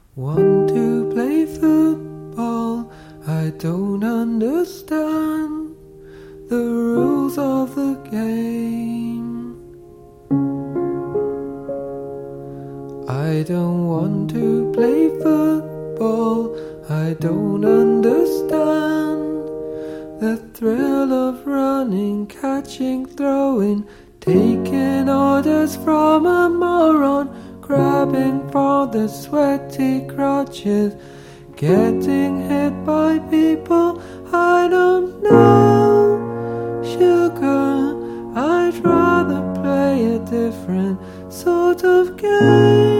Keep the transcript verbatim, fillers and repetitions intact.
Want to play football, I don't understand the rules of the game. I don't want to play football, I don't understand the thrill of running, catching, throwing, taking orders from a moron, grabbing for the sweaty crotches, getting hit by people I don't know. Sugar, I'd rather play a different sort of game.